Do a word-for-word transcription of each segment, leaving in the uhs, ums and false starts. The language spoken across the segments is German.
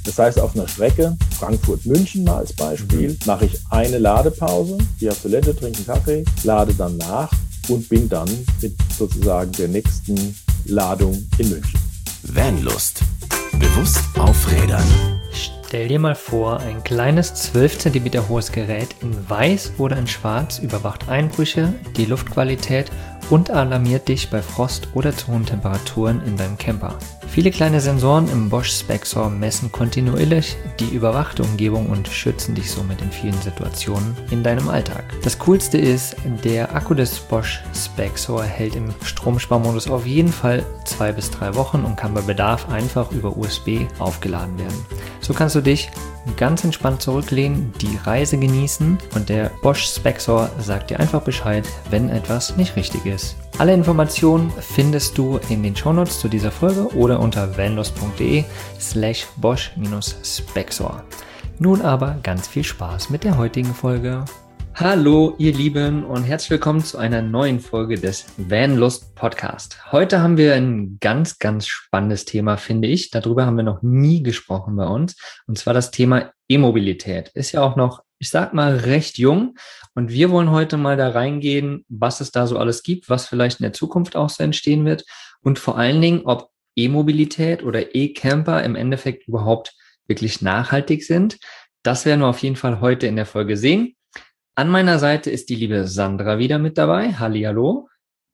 Das heißt, auf einer Strecke, Frankfurt-München mal als Beispiel, mache ich eine Ladepause, gehe auf Toilette, trinke einen Kaffee, lade dann nach und bin dann mit sozusagen der nächsten Ladung in München. Vanlust. Bewusst aufrädern. Stell dir mal vor, ein kleines zwölf Zentimeter hohes Gerät in weiß oder in schwarz überwacht Einbrüche, die Luftqualität und alarmiert dich bei Frost oder zu hohen Temperaturen in deinem Camper. Viele kleine Sensoren im Bosch Spexor messen kontinuierlich die überwachte Umgebung und schützen dich somit in vielen Situationen in deinem Alltag. Das Coolste ist, der Akku des Bosch Spexor hält im Stromsparmodus auf jeden Fall zwei bis drei Wochen und kann bei Bedarf einfach über U S B aufgeladen werden. So kannst du dich ganz entspannt zurücklehnen, die Reise genießen und der Bosch Spexor sagt dir einfach Bescheid, wenn etwas nicht richtig ist. Alle Informationen findest du in den Shownotes zu dieser Folge oder unter vanlust.de slash bosch-spexor. Nun aber ganz viel Spaß mit der heutigen Folge. Hallo ihr Lieben und herzlich willkommen zu einer neuen Folge des Vanlust Podcast. Heute haben wir ein ganz, ganz spannendes Thema, finde ich. Darüber haben wir noch nie gesprochen bei uns. Und zwar das Thema E-Mobilität. Ist ja auch noch, ich sag mal, recht jung. Und wir wollen heute mal da reingehen, was es da so alles gibt, was vielleicht in der Zukunft auch so entstehen wird. Und vor allen Dingen, ob E-Mobilität oder E-Camper im Endeffekt überhaupt wirklich nachhaltig sind. Das werden wir auf jeden Fall heute in der Folge sehen. An meiner Seite ist die liebe Sandra wieder mit dabei. Hallihallo.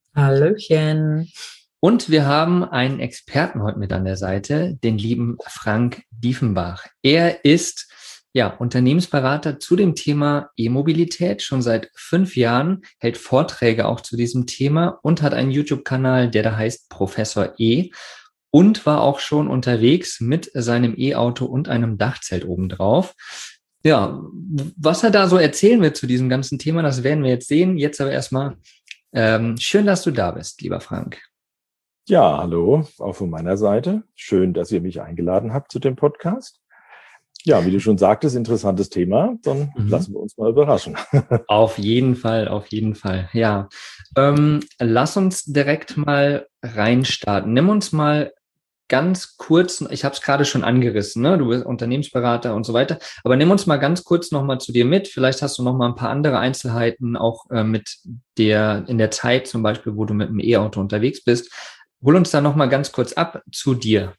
Hallöchen. Und wir haben einen Experten heute mit an der Seite, den lieben Frank Diefenbach. Er ist ja Unternehmensberater zu dem Thema E-Mobilität schon seit fünf Jahren, hält Vorträge auch zu diesem Thema und hat einen YouTube-Kanal, der da heißt Professor E. und war auch schon unterwegs mit seinem E-Auto und einem Dachzelt obendrauf. Ja, was er da so erzählen wird zu diesem ganzen Thema, das werden wir jetzt sehen. Jetzt aber erstmal, ähm, schön, dass du da bist, lieber Frank. Ja, hallo, auch von meiner Seite. Schön, dass ihr mich eingeladen habt zu dem Podcast. Ja, wie du schon sagtest, interessantes Thema. Dann mhm. lassen wir uns mal überraschen. Auf jeden Fall, auf jeden Fall. Ja, ähm, lass uns direkt mal reinstarten. Nimm uns mal ganz kurz, ich habe es gerade schon angerissen, ne? Du bist Unternehmensberater und so weiter, aber nimm uns mal ganz kurz nochmal zu dir mit. Vielleicht hast du noch mal ein paar andere Einzelheiten, auch äh, mit der, in der Zeit zum Beispiel, wo du mit dem E-Auto unterwegs bist. Hol uns da nochmal ganz kurz ab zu dir.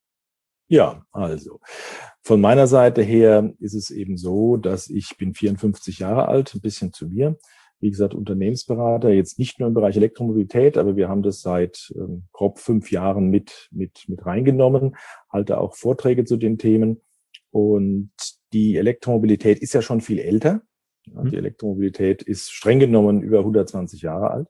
Ja, also von meiner Seite her ist es eben so, dass ich bin vierundfünfzig Jahre alt, ein bisschen zu mir. Wie gesagt, Unternehmensberater, jetzt nicht nur im Bereich Elektromobilität, aber wir haben das seit ähm, grob fünf Jahren mit, mit, mit reingenommen, halte auch Vorträge zu den Themen. Und die Elektromobilität ist ja schon viel älter. Ja, die Elektromobilität ist streng genommen über hundertzwanzig Jahre alt.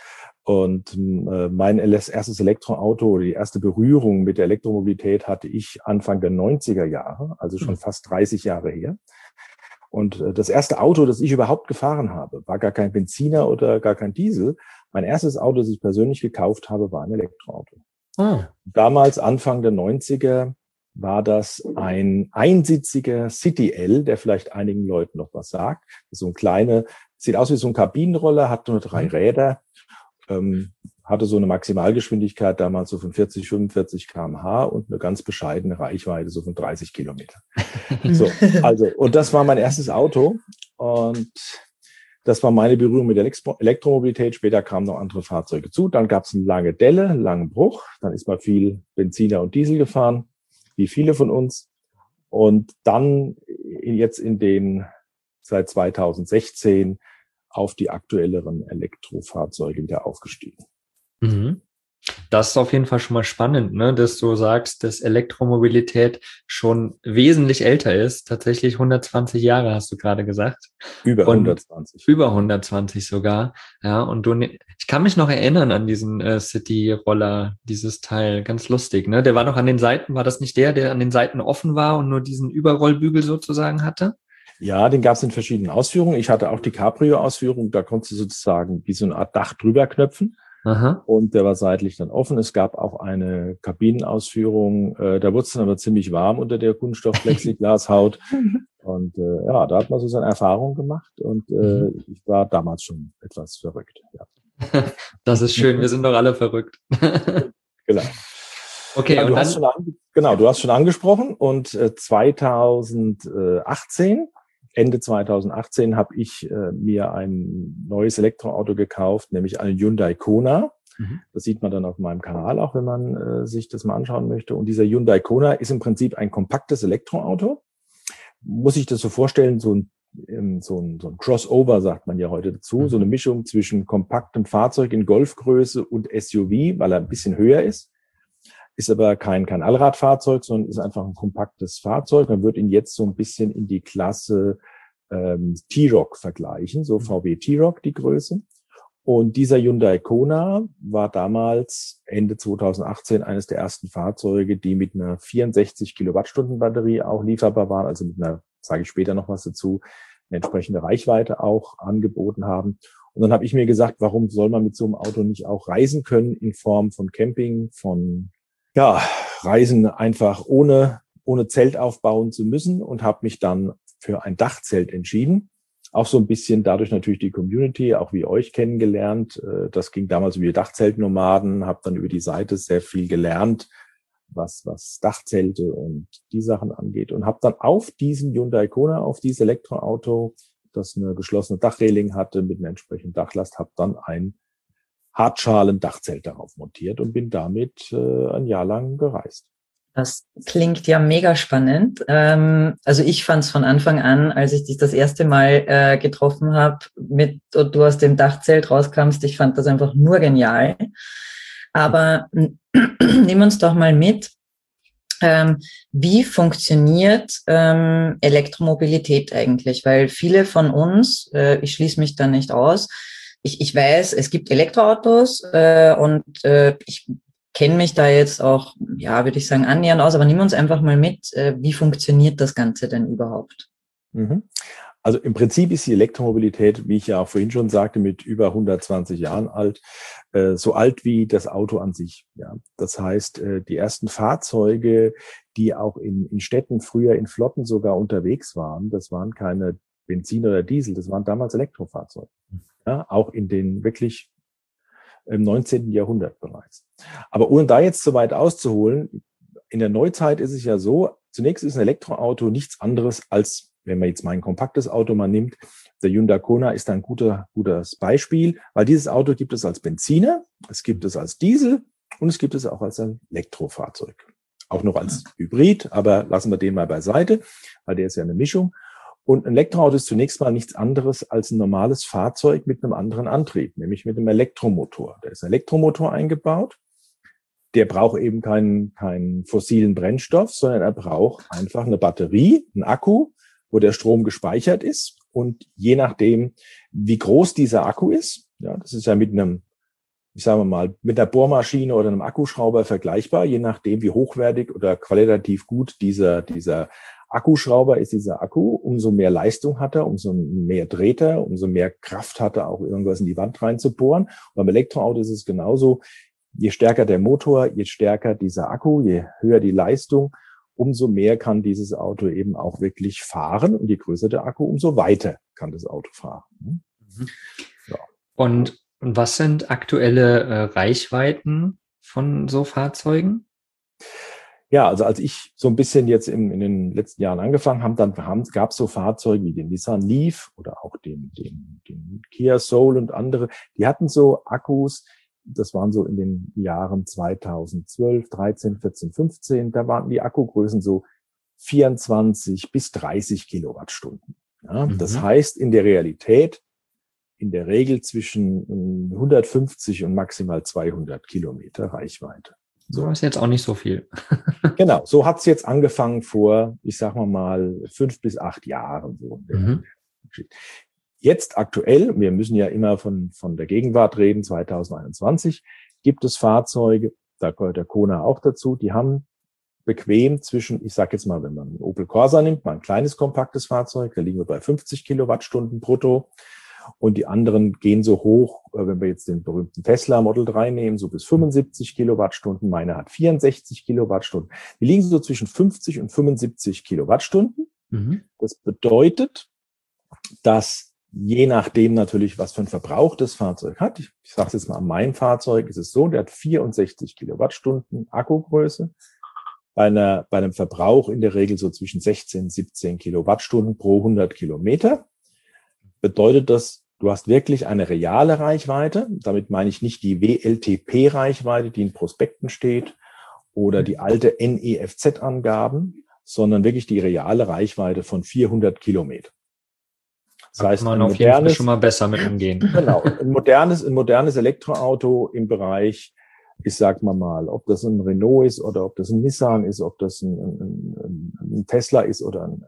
Und äh, mein erstes Elektroauto oder die erste Berührung mit der Elektromobilität hatte ich Anfang der neunziger Jahre, also schon fast dreißig Jahre her. Und das erste Auto, das ich überhaupt gefahren habe, war gar kein Benziner oder gar kein Diesel. Mein erstes Auto, das ich persönlich gekauft habe, war ein Elektroauto. Oh. Damals, Anfang der neunziger, war das ein einsitziger City L, der vielleicht einigen Leuten noch was sagt. So ein kleiner, sieht aus wie so ein Kabinenroller, hat nur drei Räder, ähm, hatte so eine Maximalgeschwindigkeit damals so von vierzig, fünfundvierzig Kilometer pro Stunde und eine ganz bescheidene Reichweite so von dreißig Kilometer. So, also, und das war mein erstes Auto und das war meine Berührung mit der Elektromobilität. Später kamen noch andere Fahrzeuge zu. Dann gab es eine lange Delle, einen langen Bruch. Dann ist mal viel Benziner und Diesel gefahren, wie viele von uns. Und dann jetzt in den, seit zweitausendsechzehn auf die aktuelleren Elektrofahrzeuge wieder aufgestiegen. Mhm. Das ist auf jeden Fall schon mal spannend, ne, dass du sagst, dass Elektromobilität schon wesentlich älter ist. Tatsächlich hundertzwanzig Jahre, hast du gerade gesagt. Über und hundertzwanzig. Über hundertzwanzig sogar. Ja, und du, ich kann mich noch erinnern an diesen äh, City-Roller, dieses Teil. Ganz lustig, ne? Der war noch an den Seiten, war das nicht der, der an den Seiten offen war und nur diesen Überrollbügel sozusagen hatte? Ja, den gab es in verschiedenen Ausführungen. Ich hatte auch die Cabrio-Ausführung. Da konntest du sozusagen wie so eine Art Dach drüber knöpfen. Aha. Und der war seitlich dann offen. Es gab auch eine Kabinenausführung. Äh, da wurde es dann aber ziemlich warm unter der Kunststoff-Plexiglashaut. Und äh, ja, da hat man so seine Erfahrung gemacht. Und äh, mhm. ich war damals schon etwas verrückt. Ja. Das ist schön. Wir sind doch alle verrückt. Genau. Okay, ja, und du dann, hast schon ange- Genau, du hast schon angesprochen und äh, zweitausendachtzehn, Ende zweitausendachtzehn habe ich äh, mir ein neues Elektroauto gekauft, nämlich einen Hyundai Kona. Mhm. Das sieht man dann auf meinem Kanal auch, wenn man äh, sich das mal anschauen möchte. Und dieser Hyundai Kona ist im Prinzip ein kompaktes Elektroauto. Muss ich das so vorstellen, so ein, ähm, so ein, so ein Crossover, sagt man ja heute dazu, mhm. so eine Mischung zwischen kompaktem Fahrzeug in Golfgröße und S U V, weil er ein bisschen höher ist. Ist aber kein, kein Allradfahrzeug, sondern ist einfach ein kompaktes Fahrzeug. Man wird ihn jetzt so ein bisschen in die Klasse ähm, T-Roc vergleichen, so V W T-Roc die Größe. Und dieser Hyundai Kona war damals Ende zweitausendachtzehn eines der ersten Fahrzeuge, die mit einer vierundsechzig Kilowattstunden Batterie auch lieferbar waren, also mit einer, sage ich später noch was dazu, eine entsprechende Reichweite auch angeboten haben. Und dann habe ich mir gesagt, warum soll man mit so einem Auto nicht auch reisen können in Form von Camping, von ja, Reisen einfach ohne ohne Zelt aufbauen zu müssen und habe mich dann für ein Dachzelt entschieden. Auch so ein bisschen dadurch natürlich die Community, auch wie euch kennengelernt. Das ging damals über die Dachzeltnomaden, habe dann über die Seite sehr viel gelernt, was was Dachzelte und die Sachen angeht und habe dann auf diesen Hyundai Kona, auf dieses Elektroauto, das eine geschlossene Dachreling hatte mit einer entsprechenden Dachlast, habe dann ein Hartschalen-Dachzelt darauf montiert und bin damit äh, ein Jahr lang gereist. Das klingt ja mega spannend. Ähm, also ich fand es von Anfang an, als ich dich das erste Mal äh, getroffen habe, mit und du aus dem Dachzelt rauskamst, ich fand das einfach nur genial. Aber nimm uns doch mal mit, ähm, wie funktioniert ähm, Elektromobilität eigentlich? Weil viele von uns, äh, ich schließe mich da nicht aus, Ich, ich weiß, es gibt Elektroautos äh, und äh, ich kenne mich da jetzt auch, ja, würde ich sagen, annähernd aus, aber nimm uns einfach mal mit, äh, wie funktioniert das Ganze denn überhaupt? Mhm. Also im Prinzip ist die Elektromobilität, wie ich ja auch vorhin schon sagte, mit über hundertzwanzig Jahren alt, äh, so alt wie das Auto an sich. Ja, das heißt, äh, die ersten Fahrzeuge, die auch in, in Städten früher in Flotten sogar unterwegs waren, das waren keine Benzin oder Diesel, das waren damals Elektrofahrzeuge. Ja, auch in den wirklich im neunzehnten Jahrhundert bereits. Aber ohne da jetzt so weit auszuholen, in der Neuzeit ist es ja so, zunächst ist ein Elektroauto nichts anderes als, wenn man jetzt mal ein kompaktes Auto mal nimmt, der Hyundai Kona ist ein guter, gutes Beispiel, weil dieses Auto gibt es als Benziner, es gibt es als Diesel und es gibt es auch als ein Elektrofahrzeug. Auch noch als Hybrid, aber lassen wir den mal beiseite, weil der ist ja eine Mischung. Und ein Elektroauto ist zunächst mal nichts anderes als ein normales Fahrzeug mit einem anderen Antrieb, nämlich mit einem Elektromotor. Da ist ein Elektromotor eingebaut. Der braucht eben keinen, keinen fossilen Brennstoff, sondern er braucht einfach eine Batterie, einen Akku, wo der Strom gespeichert ist. Und je nachdem, wie groß dieser Akku ist, ja, das ist ja mit einem, ich sage mal, mit einer Bohrmaschine oder einem Akkuschrauber vergleichbar, je nachdem, wie hochwertig oder qualitativ gut dieser, dieser Akkuschrauber ist dieser Akku, umso mehr Leistung hat er, umso mehr dreht er, umso mehr Kraft hat er, auch irgendwas in die Wand reinzubohren. Und beim Elektroauto ist es genauso. Je stärker der Motor, je stärker dieser Akku, je höher die Leistung, umso mehr kann dieses Auto eben auch wirklich fahren. Und je größer der Akku, umso weiter kann das Auto fahren. Mhm. Ja. Und, und was sind aktuelle äh, Reichweiten von so Fahrzeugen? Ja, also als ich so ein bisschen jetzt in, in den letzten Jahren angefangen habe, dann gab es so Fahrzeuge wie den Nissan Leaf oder auch den, den, den Kia Soul und andere, die hatten so Akkus, das waren so in den Jahren zweitausendzwölf, dreizehn, vierzehn, fünfzehn, da waren die Akkugrößen so vierundzwanzig bis dreißig Kilowattstunden. Ja, mhm. Das heißt in der Realität in der Regel zwischen hundertfünfzig und maximal zweihundert Kilometer Reichweite. So ist jetzt auch nicht so viel. Genau, so hat's jetzt angefangen vor, ich sag mal mal, fünf bis acht Jahren. So. Mhm. Jetzt aktuell, wir müssen ja immer von von der Gegenwart reden, zweitausendeinundzwanzig, gibt es Fahrzeuge, da gehört der Kona auch dazu, die haben bequem zwischen, ich sag jetzt mal, wenn man einen Opel Corsa nimmt, mal ein kleines, kompaktes Fahrzeug, da liegen wir bei fünfzig Kilowattstunden brutto. Und die anderen gehen so hoch, wenn wir jetzt den berühmten Tesla Model drei nehmen, so bis fünfundsiebzig Kilowattstunden. Meine hat vierundsechzig Kilowattstunden. Die liegen so zwischen fünfzig und fünfundsiebzig Kilowattstunden. Mhm. Das bedeutet, dass je nachdem natürlich, was für ein Verbrauch das Fahrzeug hat, ich, ich sage es jetzt mal, an meinem Fahrzeug ist es so, der hat vierundsechzig Kilowattstunden Akkugröße. bei einer, bei einem Verbrauch in der Regel so zwischen sechzehn, siebzehn Kilowattstunden pro hundert Kilometer. Bedeutet das, du hast wirklich eine reale Reichweite. Damit meine ich nicht die W L T P-Reichweite, die in Prospekten steht, oder die alte N E F Z-Angaben, sondern wirklich die reale Reichweite von vierhundert Kilometer. Das da heißt, kann man auf modernes, jeden Fall schon mal besser mit umgehen. Genau, ein modernes, ein modernes Elektroauto im Bereich, ich sag mal mal, ob das ein Renault ist oder ob das ein Nissan ist, ob das ein, ein, ein Tesla ist oder ein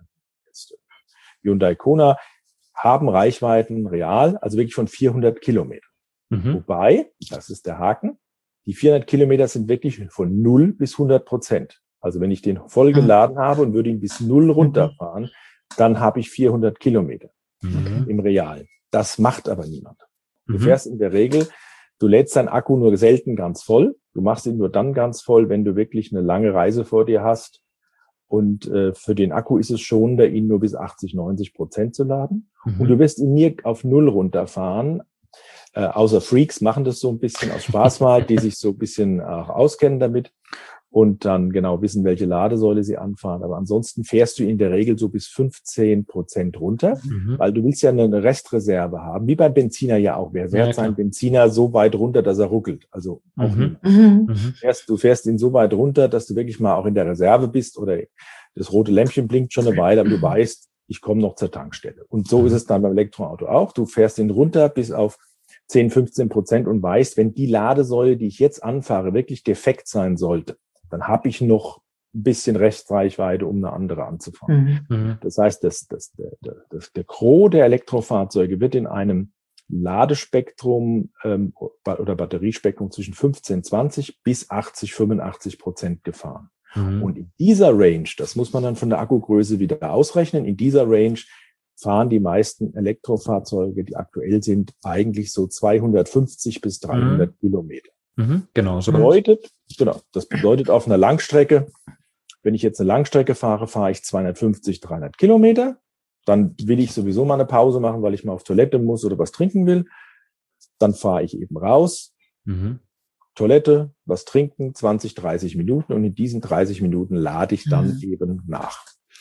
Hyundai Kona, haben Reichweiten real, also wirklich von vierhundert Kilometern. Mhm. Wobei, das ist der Haken, die vierhundert Kilometer sind wirklich von null bis hundert Prozent. Also wenn ich den voll geladen habe und würde ihn bis null runterfahren, dann habe ich vierhundert Kilometer mhm. im Realen. Das macht aber niemand. Du mhm. fährst in der Regel, du lädst deinen Akku nur selten ganz voll. Du machst ihn nur dann ganz voll, wenn du wirklich eine lange Reise vor dir hast. Und äh, für den Akku ist es schonender, ihn nur bis achtzig, neunzig Prozent zu laden. Mhm. Und du wirst ihn nie auf null runterfahren. Äh, außer Freaks machen das so ein bisschen aus Spaß mal, die sich so ein bisschen auch auskennen damit und dann genau wissen, welche Ladesäule sie anfahren. Aber ansonsten fährst du in der Regel so bis fünfzehn Prozent runter, mhm. weil du willst ja eine Restreserve haben, wie beim Benziner ja auch. Wer fährt ja, seinen Benziner so weit runter, dass er ruckelt? Also auch mhm. Mhm. Du, fährst, du fährst ihn so weit runter, dass du wirklich mal auch in der Reserve bist oder das rote Lämpchen blinkt schon eine Weile, aber du weißt, ich komme noch zur Tankstelle. Und so mhm. ist es dann beim Elektroauto auch. Du fährst ihn runter bis auf zehn, fünfzehn Prozent und weißt, wenn die Ladesäule, die ich jetzt anfahre, wirklich defekt sein sollte, dann habe ich noch ein bisschen Restreichweite, um eine andere anzufahren. Mhm. Das heißt, das, das, der, das, der Gros der Elektrofahrzeuge wird in einem Ladespektrum ähm, oder Batteriespektrum zwischen fünfzehn, zwanzig bis achtzig, fünfundachtzig Prozent gefahren. Mhm. Und in dieser Range, das muss man dann von der Akkugröße wieder ausrechnen, in dieser Range fahren die meisten Elektrofahrzeuge, die aktuell sind, eigentlich so zweihundertfünfzig bis dreihundert mhm. Kilometer. Mhm, genau. So bedeutet, genau. Das bedeutet auf einer Langstrecke, wenn ich jetzt eine Langstrecke fahre, fahre ich zweihundertfünfzig, dreihundert Kilometer. Dann will ich sowieso mal eine Pause machen, weil ich mal auf Toilette muss oder was trinken will. Dann fahre ich eben raus, mhm. Toilette, was trinken, zwanzig, dreißig Minuten und in diesen dreißig Minuten lade ich dann mhm. eben nach.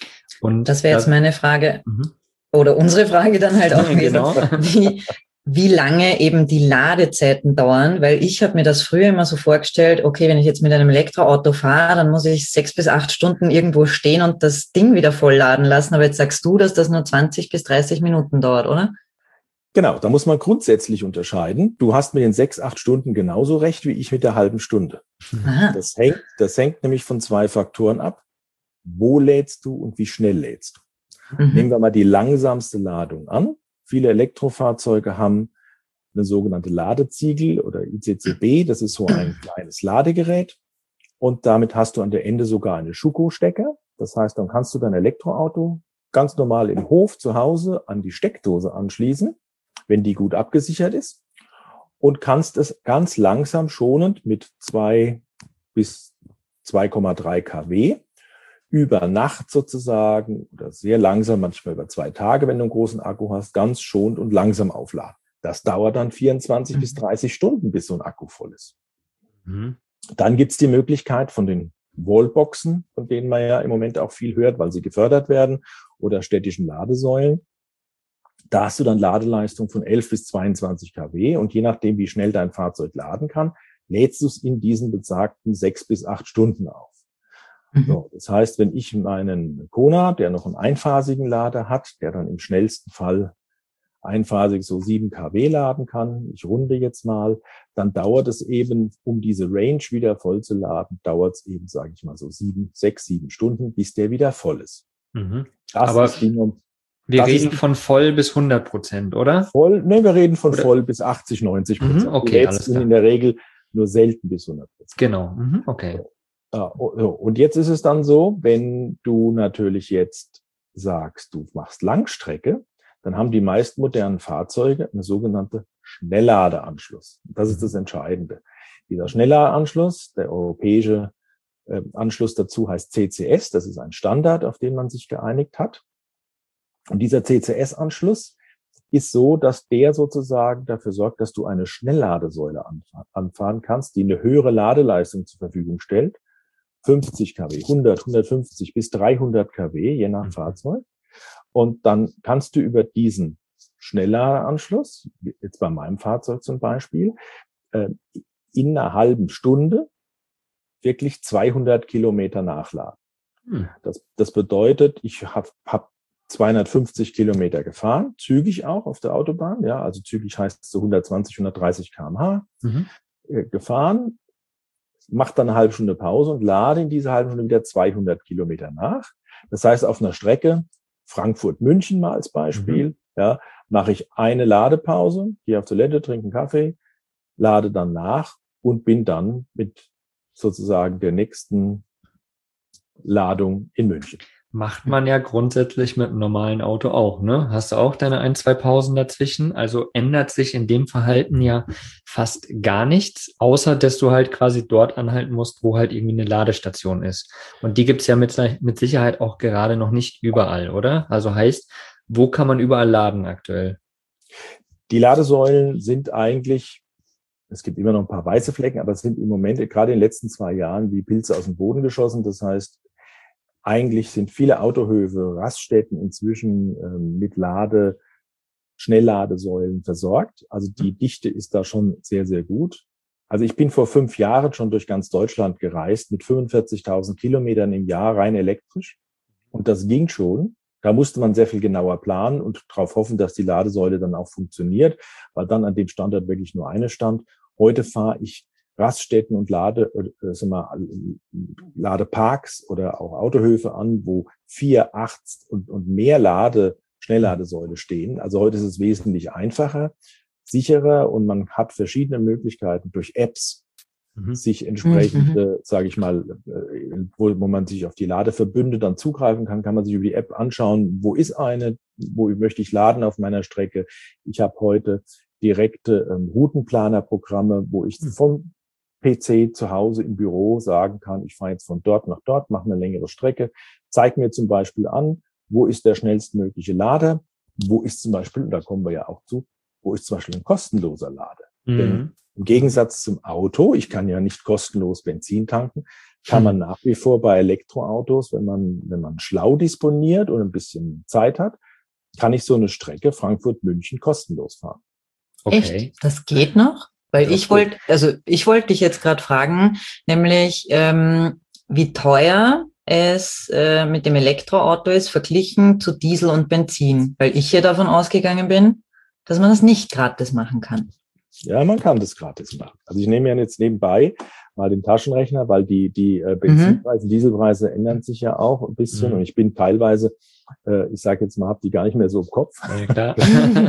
Und das wäre jetzt meine Frage. Mhm. Oder unsere Frage dann halt auch gewesen, genau. wie, wie lange eben die Ladezeiten dauern, weil ich habe mir das früher immer so vorgestellt, okay, wenn ich jetzt mit einem Elektroauto fahre, dann muss ich sechs bis acht Stunden irgendwo stehen und das Ding wieder vollladen lassen, aber jetzt sagst du, dass das nur zwanzig bis dreißig Minuten dauert, oder? Genau, da muss man grundsätzlich unterscheiden. Du hast mit den sechs, acht Stunden genauso recht wie ich mit der halben Stunde. Aha. Das hängt, das hängt nämlich von zwei Faktoren ab. Wo lädst du und wie schnell lädst du? Mhm. Nehmen wir mal die langsamste Ladung an. Viele Elektrofahrzeuge haben eine sogenannte Ladeziegel oder I C C B. Das ist so ein kleines Ladegerät. Und damit hast du an der Ende sogar eine Schuko-Stecker. Das heißt, dann kannst du dein Elektroauto ganz normal im Hof zu Hause an die Steckdose anschließen, wenn die gut abgesichert ist. Und kannst es ganz langsam schonend mit zwei bis zwei Komma drei Kilowatt über Nacht sozusagen oder sehr langsam, manchmal über zwei Tage, wenn du einen großen Akku hast, ganz schonend und langsam aufladen. Das dauert dann vierundzwanzig mhm. bis dreißig Stunden, bis so ein Akku voll ist. Mhm. Dann gibt's die Möglichkeit von den Wallboxen, von denen man ja im Moment auch viel hört, weil sie gefördert werden, oder städtischen Ladesäulen. Da hast du dann Ladeleistung von elf bis zweiundzwanzig Kilowatt und je nachdem, wie schnell dein Fahrzeug laden kann, lädst du es in diesen besagten sechs bis acht Stunden auf. So, das heißt, wenn ich meinen Kona, der noch einen einphasigen Lader hat, der dann im schnellsten Fall einphasig so sieben Kilowatt laden kann, ich runde jetzt mal, dann dauert es eben, um diese Range wieder voll zu laden, dauert es eben, sage ich mal, so sieben, sechs, sieben Stunden, bis der wieder voll ist. Mhm. Das Aber ist die, wir das reden ist von voll bis hundert Prozent, oder? Voll, ne, wir reden von oder? voll bis achtzig, neunzig Prozent. Mhm, okay, alles klar. In der Regel nur selten bis hundert Prozent. Genau, mhm, okay. So. Und jetzt ist es dann so, wenn du natürlich jetzt sagst, du machst Langstrecke, dann haben die meisten modernen Fahrzeuge eine sogenannte Schnellladeanschluss. Das ist das Entscheidende. Dieser Schnellladeanschluss, der europäische äh, Anschluss dazu heißt C C S, das ist ein Standard, auf den man sich geeinigt hat. Und dieser C C S-Anschluss ist so, dass der sozusagen dafür sorgt, dass du eine Schnellladesäule anfahren kannst, die eine höhere Ladeleistung zur Verfügung stellt, fünfzig Kilowatt, hundert, hundertfünfzig bis dreihundert Kilowatt, je nach Fahrzeug. Und dann kannst du über diesen Schnellladeanschluss, jetzt bei meinem Fahrzeug zum Beispiel, in einer halben Stunde wirklich zweihundert Kilometer nachladen. Hm. Das, das bedeutet, ich habe hab zweihundertfünfzig Kilometer gefahren, zügig auch auf der Autobahn, ja, also zügig heißt so hundertzwanzig, hundertdreißig Kilometer pro Stunde mhm. äh, gefahren, mache dann eine halbe Stunde Pause und lade in dieser halben Stunde wieder zweihundert Kilometer nach. Das heißt, auf einer Strecke Frankfurt-München mal als Beispiel, mhm. ja, mache ich eine Ladepause, gehe auf Toilette, trinke einen Kaffee, lade dann nach und bin dann mit sozusagen der nächsten Ladung in München. Macht man ja grundsätzlich mit einem normalen Auto auch, ne? Hast du auch deine ein, zwei Pausen dazwischen? Also ändert sich in dem Verhalten ja fast gar nichts, außer dass du halt quasi dort anhalten musst, wo halt irgendwie eine Ladestation ist. Und die gibt's ja mit, mit Sicherheit auch gerade noch nicht überall, oder? Also heißt, wo kann man überall laden aktuell? Die Ladesäulen sind eigentlich, es gibt immer noch ein paar weiße Flecken, aber es sind im Moment, gerade in den letzten zwei Jahren, wie Pilze aus dem Boden geschossen. Das heißt, eigentlich sind viele Autohöfe, Raststätten inzwischen ähm, mit Lade, Schnellladesäulen versorgt. Also die Dichte ist da schon sehr, sehr gut. Also ich bin vor fünf Jahren schon durch ganz Deutschland gereist mit fünfundvierzigtausend Kilometern im Jahr rein elektrisch. Und das ging schon. Da musste man sehr viel genauer planen und darauf hoffen, dass die Ladesäule dann auch funktioniert, weil dann an dem Standort wirklich nur eine stand. Heute fahre ich Raststätten und Lade, äh, sagen wir mal, Ladeparks oder auch Autohöfe an, wo vier, acht und, und mehr Lade, Schnellladesäule stehen. Also heute ist es wesentlich einfacher, sicherer und man hat verschiedene Möglichkeiten durch Apps, mhm. sich entsprechend, mhm. sage ich mal, wo, wo man sich auf die Ladeverbünde dann zugreifen kann, kann man sich über die App anschauen, wo ist eine, wo möchte ich laden auf meiner Strecke. Ich habe heute direkte ähm, Routenplanerprogramme, wo ich mhm. vom P C zu Hause im Büro sagen kann, ich fahre jetzt von dort nach dort, mache eine längere Strecke, zeig mir zum Beispiel an, wo ist der schnellstmögliche Lader, wo ist zum Beispiel, und da kommen wir ja auch zu, wo ist zum Beispiel ein kostenloser Lader. Mhm. Denn im Gegensatz zum Auto, ich kann ja nicht kostenlos Benzin tanken, kann man nach wie vor bei Elektroautos, wenn man, wenn man schlau disponiert und ein bisschen Zeit hat, kann ich so eine Strecke Frankfurt-München kostenlos fahren. Okay. Echt? Das geht noch? Weil ich wollte, also ich wollte dich jetzt gerade fragen, nämlich ähm, wie teuer es äh, mit dem Elektroauto ist, verglichen zu Diesel und Benzin. Weil ich hier davon ausgegangen bin, dass man das nicht gratis machen kann. Ja, man kann das gratis machen. Also ich nehme ja jetzt nebenbei mal den Taschenrechner, weil die die äh, Benzinpreise, mhm. Dieselpreise ändern sich ja auch ein bisschen mhm. und ich bin teilweise, äh, ich sage jetzt mal, habe die gar nicht mehr so im Kopf. Ja, klar.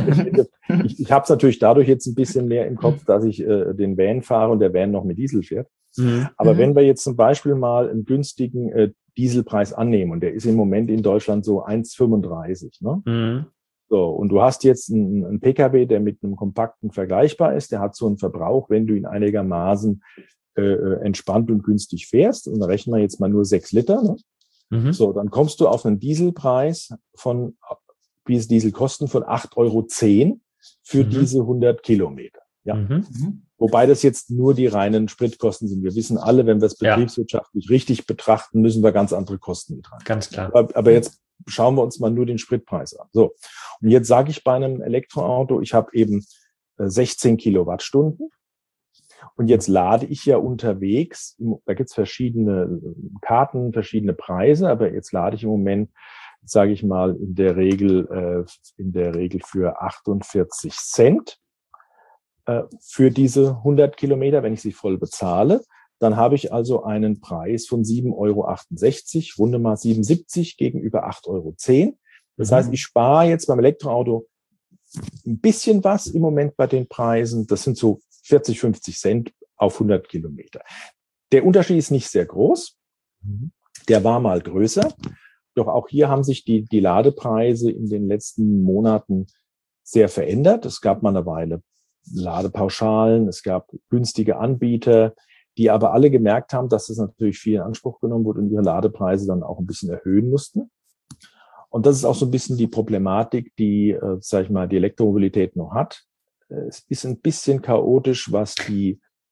ich ich habe es natürlich dadurch jetzt ein bisschen mehr im Kopf, dass ich äh, den Van fahre und der Van noch mit Diesel fährt. Mhm. Aber mhm. wenn wir jetzt zum Beispiel mal einen günstigen äh, Dieselpreis annehmen und der ist im Moment in Deutschland so eins Komma fünfunddreißig, ne? Mhm. So, und du hast jetzt einen, einen Pkw, der mit einem kompakten vergleichbar ist, der hat so einen Verbrauch, wenn du ihn einigermaßen äh, entspannt und günstig fährst, und da rechnen wir jetzt mal nur sechs Liter, ne? Mhm. So, dann kommst du auf einen Dieselpreis von, wie es Diesel kosten, von acht Euro zehn für mhm. diese hundert Kilometer. Ja. Mhm. Wobei das jetzt nur die reinen Spritkosten sind. Wir wissen alle, wenn wir es betriebswirtschaftlich ja. richtig betrachten, müssen wir ganz andere Kosten mit rein. Ganz klar. Aber, aber jetzt schauen wir uns mal nur den Spritpreis an. So, und jetzt sage ich bei einem Elektroauto, ich habe eben sechzehn Kilowattstunden und jetzt lade ich ja unterwegs, da gibt's verschiedene Karten, verschiedene Preise, aber jetzt lade ich im Moment, sage ich mal, in der Regel äh, in der Regel für achtundvierzig Cent äh, für diese hundert Kilometer, wenn ich sie voll bezahle. Dann habe ich also einen Preis von sieben Euro achtundsechzig, runde mal siebenundsiebzig gegenüber acht Euro zehn. Das mhm. heißt, ich spare jetzt beim Elektroauto ein bisschen was im Moment bei den Preisen. Das sind so vierzig, fünfzig Cent auf hundert Kilometer. Der Unterschied ist nicht sehr groß. Mhm. Der war mal größer. Doch auch hier haben sich die, die Ladepreise in den letzten Monaten sehr verändert. Es gab mal eine Weile Ladepauschalen, es gab günstige Anbieter, die aber alle gemerkt haben, dass das natürlich viel in Anspruch genommen wurde und ihre Ladepreise dann auch ein bisschen erhöhen mussten. Und das ist auch so ein bisschen die Problematik, die, äh, sag ich mal, die Elektromobilität noch hat. Es ist ein bisschen chaotisch, was die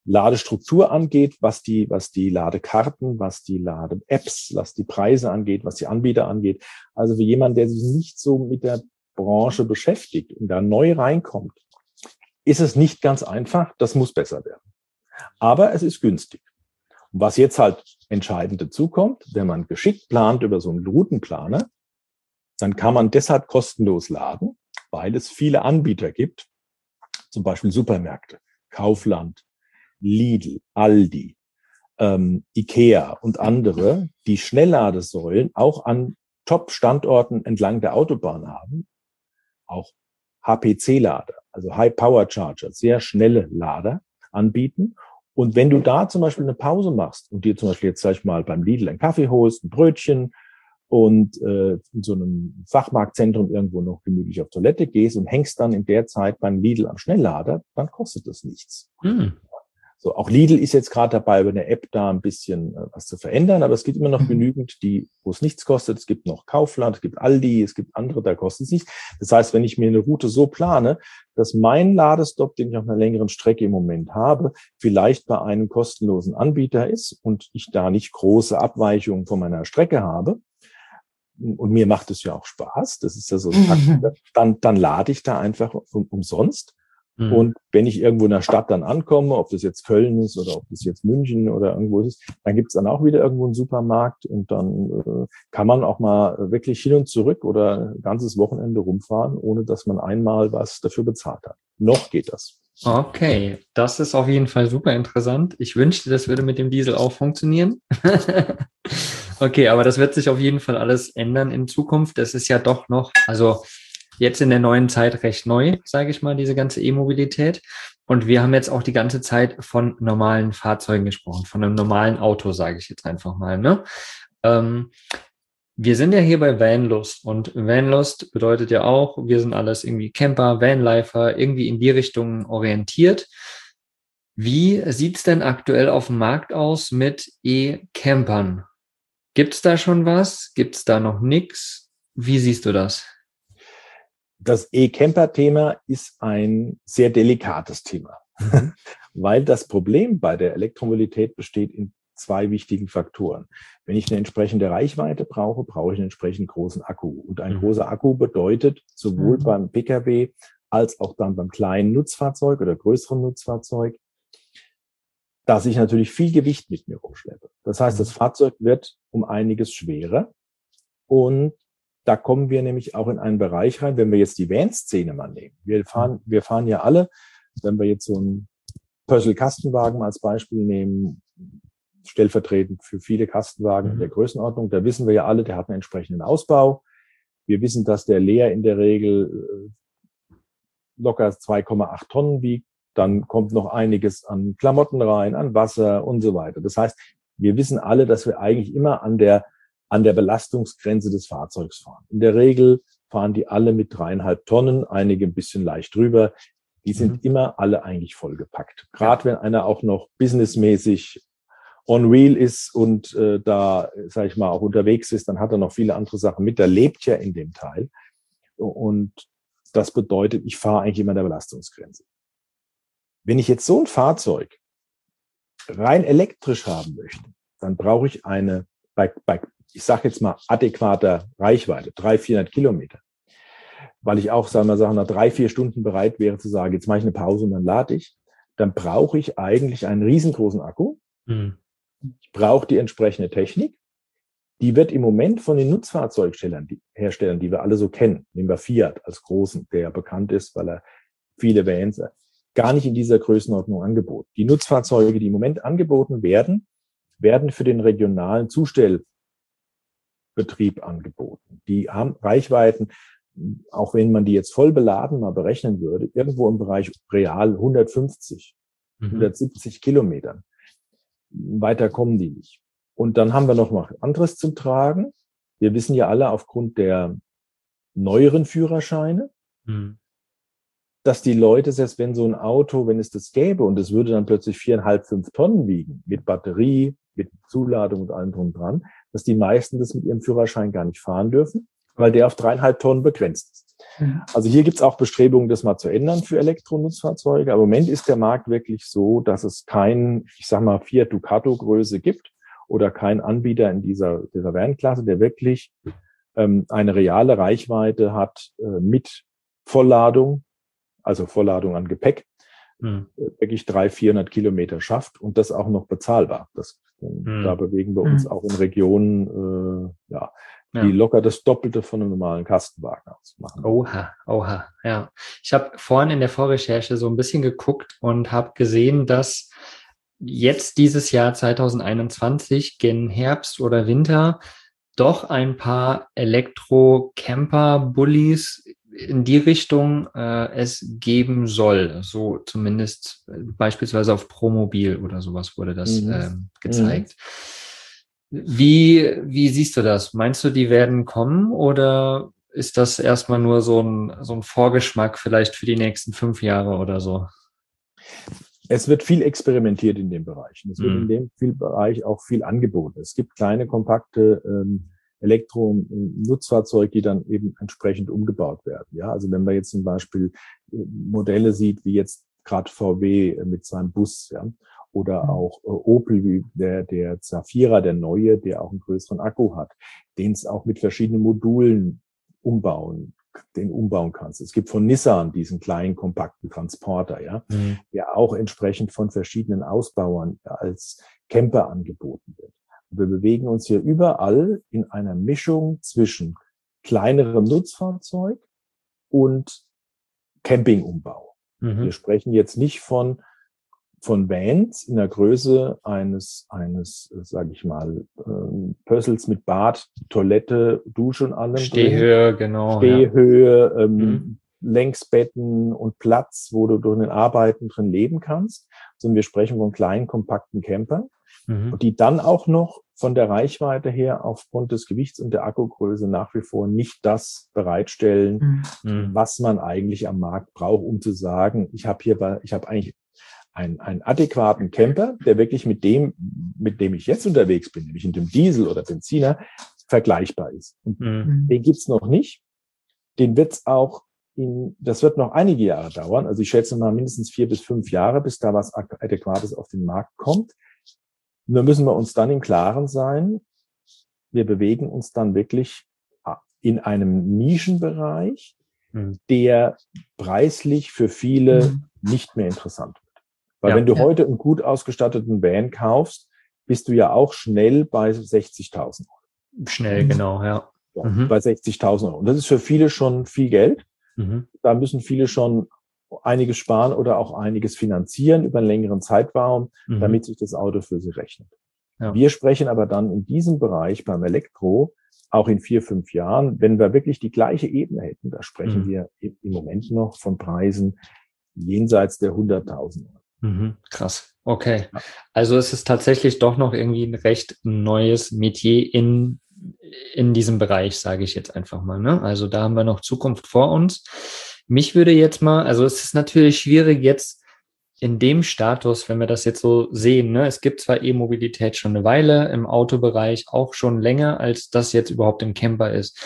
Ladestruktur angeht, was die, was die Ladekarten, was die Lade-Apps, was die Preise angeht, was die Anbieter angeht. Also für jemanden, der sich nicht so mit der Branche beschäftigt und da neu reinkommt, ist es nicht ganz einfach. Das muss besser werden. Aber es ist günstig. Und was jetzt halt entscheidend dazukommt, wenn man geschickt plant über so einen Routenplaner, dann kann man deshalb kostenlos laden, weil es viele Anbieter gibt, zum Beispiel Supermärkte, Kaufland, Lidl, Aldi, ähm, Ikea und andere, die Schnellladesäulen auch an Top-Standorten entlang der Autobahn haben, auch H P C-Lader, also High-Power-Charger, sehr schnelle Lader anbieten. Und wenn du da zum Beispiel eine Pause machst und dir zum Beispiel jetzt sag ich mal beim Lidl einen Kaffee holst, ein Brötchen und äh, in so einem Fachmarktzentrum irgendwo noch gemütlich auf Toilette gehst und hängst dann in der Zeit beim Lidl am Schnelllader, dann kostet das nichts. Mhm. So, auch Lidl ist jetzt gerade dabei, über eine App da ein bisschen äh, was zu verändern, aber es gibt immer noch mhm. genügend, die, wo es nichts kostet. Es gibt noch Kaufland, es gibt Aldi, es gibt andere, da kostet es nichts. Das heißt, wenn ich mir eine Route so plane, dass mein Ladestopp, den ich auf einer längeren Strecke im Moment habe, vielleicht bei einem kostenlosen Anbieter ist und ich da nicht große Abweichungen von meiner Strecke habe, und mir macht es ja auch Spaß, das ist ja so ein Fakt, dann, dann lade ich da einfach um, umsonst. Mhm. Und wenn ich irgendwo in der Stadt dann ankomme, ob das jetzt Köln ist oder ob das jetzt München oder irgendwo ist, dann gibt's dann auch wieder irgendwo einen Supermarkt und dann äh, kann man auch mal wirklich hin und zurück oder ein ganzes Wochenende rumfahren, ohne dass man einmal was dafür bezahlt hat. Noch geht das. Okay, das ist auf jeden Fall super interessant. Ich wünschte, das würde mit dem Diesel auch funktionieren. Okay, aber das wird sich auf jeden Fall alles ändern in Zukunft. Das ist ja doch noch, also jetzt in der neuen Zeit recht neu, sage ich mal, diese ganze E-Mobilität. Und wir haben jetzt auch die ganze Zeit von normalen Fahrzeugen gesprochen, von einem normalen Auto, sage ich jetzt einfach mal. Ne? Ähm, wir sind ja hier bei Vanlust und Vanlust bedeutet ja auch, wir sind alles irgendwie Camper, Vanlifer, irgendwie in die Richtung orientiert. Wie sieht's denn aktuell auf dem Markt aus mit E-Campern? Gibt's da schon was? Gibt's da noch nix? Wie siehst du das? Das E-Camper-Thema ist ein sehr delikates Thema, mhm. weil das Problem bei der Elektromobilität besteht in zwei wichtigen Faktoren. Wenn ich eine entsprechende Reichweite brauche, brauche ich einen entsprechend großen Akku. Und ein mhm. großer Akku bedeutet sowohl mhm. beim Pkw als auch dann beim kleinen Nutzfahrzeug oder größeren Nutzfahrzeug, dass ich natürlich viel Gewicht mit mir rumschleppe. Das heißt, das Fahrzeug wird um einiges schwerer. Und da kommen wir nämlich auch in einen Bereich rein, wenn wir jetzt die Van-Szene mal nehmen. Wir fahren, wir fahren ja alle, wenn wir jetzt so einen Pössl-Kastenwagen als Beispiel nehmen, stellvertretend für viele Kastenwagen in der Größenordnung, da wissen wir ja alle, der hat einen entsprechenden Ausbau. Wir wissen, dass der leer in der Regel locker zwei Komma acht Tonnen wiegt. Dann kommt noch einiges an Klamotten rein, an Wasser und so weiter. Das heißt, wir wissen alle, dass wir eigentlich immer an der, an der Belastungsgrenze des Fahrzeugs fahren. In der Regel fahren die alle mit dreieinhalb Tonnen, einige ein bisschen leicht drüber. Die sind mhm. immer alle eigentlich vollgepackt. Gerade wenn einer auch noch businessmäßig on wheel ist und äh, da, sage ich mal, auch unterwegs ist, dann hat er noch viele andere Sachen mit. Der lebt ja in dem Teil. Und das bedeutet, ich fahre eigentlich immer an der Belastungsgrenze. Wenn ich jetzt so ein Fahrzeug rein elektrisch haben möchte, dann brauche ich eine, bei, bei, ich sage jetzt mal, adäquater Reichweite, dreihundert, vierhundert Kilometer. Weil ich auch, sagen wir mal, nach drei, vier Stunden bereit wäre zu sagen, jetzt mache ich eine Pause und dann lade ich, dann brauche ich eigentlich einen riesengroßen Akku. Mhm. Ich brauche die entsprechende Technik. Die wird im Moment von den Nutzfahrzeugherstellern, die, Herstellern, die wir alle so kennen, nehmen wir Fiat als großen, der ja bekannt ist, weil er viele Vans hat, gar nicht in dieser Größenordnung angeboten. Die Nutzfahrzeuge, die im Moment angeboten werden, werden für den regionalen Zustellbetrieb angeboten. Die haben Reichweiten, auch wenn man die jetzt voll beladen mal berechnen würde, irgendwo im Bereich real hundertfünfzig, mhm. hundertsiebzig Kilometern. Weiter kommen die nicht. Und dann haben wir noch mal anderes zum Tragen. Wir wissen ja alle aufgrund der neueren Führerscheine, mhm. dass die Leute, selbst wenn so ein Auto, wenn es das gäbe und es würde dann plötzlich viereinhalb, fünf Tonnen wiegen, mit Batterie, mit Zuladung und allem drum dran, dass die meisten das mit ihrem Führerschein gar nicht fahren dürfen, weil der auf dreieinhalb Tonnen begrenzt ist. Also hier gibt es auch Bestrebungen, das mal zu ändern für Elektronutzfahrzeuge. Aber im Moment ist der Markt wirklich so, dass es kein, ich sag mal, Fiat Ducato-Größe gibt oder kein Anbieter in dieser, dieser Van-Klasse, der wirklich ähm, eine reale Reichweite hat äh, mit Vollladung, also Vollladung an Gepäck, hm. äh, wirklich dreihundert, vierhundert Kilometer schafft und das auch noch bezahlbar. Das, hm. Da bewegen wir uns hm. auch in Regionen, äh, ja, die ja. locker das Doppelte von einem normalen Kastenwagen ausmachen. Oha, oha, ja. Ich habe vorhin in der Vorrecherche so ein bisschen geguckt und habe gesehen, dass jetzt dieses Jahr zwanzig einundzwanzig gen Herbst oder Winter doch ein paar Elektro-Camper-Bullies in die Richtung äh, es geben soll. So zumindest äh, beispielsweise auf Promobil oder sowas wurde das mhm. äh, gezeigt. Mhm. Wie, wie siehst du das? Meinst du, die werden kommen oder ist das erstmal nur so ein, so ein Vorgeschmack vielleicht für die nächsten fünf Jahre oder so? Es wird viel experimentiert in dem Bereich. Es wird mm. in dem viel Bereich auch viel angeboten. Es gibt kleine, kompakte ähm, Elektro-Nutzfahrzeuge, die dann eben entsprechend umgebaut werden. Ja, also wenn man jetzt zum Beispiel Modelle sieht, wie jetzt gerade V W mit seinem Bus, ja, oder auch äh, Opel, wie der, der Zafira, der neue, der auch einen größeren Akku hat, den es auch mit verschiedenen Modulen umbauen, den umbauen kannst. Es gibt von Nissan diesen kleinen, kompakten Transporter, ja, mhm. der auch entsprechend von verschiedenen Ausbauern als Camper angeboten wird. Und wir bewegen uns hier überall in einer Mischung zwischen kleinerem Nutzfahrzeug und Campingumbau. Mhm. Wir sprechen jetzt nicht von von Vans in der Größe eines, eines, sage ich mal, ähm, Pössls mit Bad, Toilette, Dusche und allem. Stehhöhe, drin. genau. Stehhöhe, ja. ähm, mhm. Längsbetten und Platz, wo du durch den Arbeiten drin leben kannst. Sondern wir sprechen von kleinen, kompakten Campern, mhm. die dann auch noch von der Reichweite her aufgrund des Gewichts und der Akkugröße nach wie vor nicht das bereitstellen, mhm. was man eigentlich am Markt braucht, um zu sagen, ich habe hier, bei, ich habe eigentlich Einen, einen adäquaten Camper, der wirklich mit dem, mit dem ich jetzt unterwegs bin, nämlich in dem Diesel oder Benziner, vergleichbar ist. Und mhm. den gibt's noch nicht. Den wird's auch in, das wird noch einige Jahre dauern. Also ich schätze mal mindestens vier bis fünf Jahre, bis da was Adäquates auf den Markt kommt. Nur müssen wir uns dann im Klaren sein, wir bewegen uns dann wirklich in einem Nischenbereich, mhm. der preislich für viele mhm. nicht mehr interessant wird. Weil ja, wenn du ja. heute einen gut ausgestatteten Van kaufst, bist du ja auch schnell bei sechzigtausend Euro. Schnell, genau, ja. ja mhm. Bei sechzigtausend Euro. Und das ist für viele schon viel Geld. Mhm. Da müssen viele schon einiges sparen oder auch einiges finanzieren über einen längeren Zeitraum, mhm. damit sich das Auto für sie rechnet. Ja. Wir sprechen aber dann in diesem Bereich beim Elektro auch in vier, fünf Jahren, wenn wir wirklich die gleiche Ebene hätten, da sprechen mhm. wir im Moment noch von Preisen jenseits der hunderttausend Euro. Mhm, krass. Okay. Also es ist tatsächlich doch noch irgendwie ein recht neues Metier in, in diesem Bereich, sage ich jetzt einfach mal, ne? Also da haben wir noch Zukunft vor uns. Mich würde jetzt mal, also es ist natürlich schwierig jetzt in dem Status, wenn wir das jetzt so sehen, ne? Es gibt zwar E-Mobilität schon eine Weile, im Autobereich auch schon länger, als das jetzt überhaupt im Camper ist.